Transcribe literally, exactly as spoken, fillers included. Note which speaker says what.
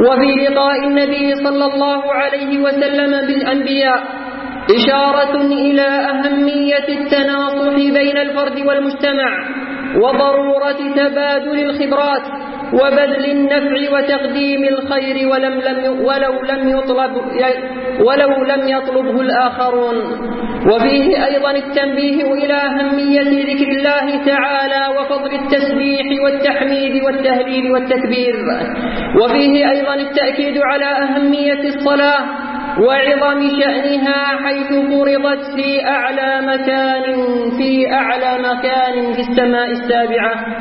Speaker 1: وفي لقاء النبي صلى الله عليه وسلم بالأنبياء إشارة إلى أهمية التناصح بين الفرد والمجتمع وضرورة تبادل الخبرات وبذل النفع وتقديم الخير ولم لم ولو لم يطلب ولو لم يطلبه الآخرون. وفيه أيضا التنبيه إلى أهمية ذكر الله تعالى وفضل التسبيح والتحميد والتهليل والتكبير. وفيه أيضا التأكيد على أهمية الصلاة وعظم شأنها حيث فرضت في أعلى مكان في أعلى مكان في السماء السابعة.